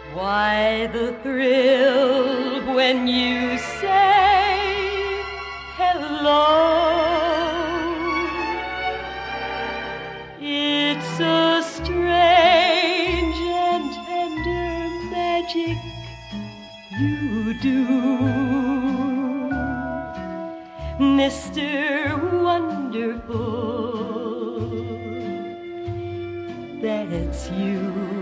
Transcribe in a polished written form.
Why the thrill when you say hello? It's a strange and tender magic you do, Mr. Wonderful. That's you.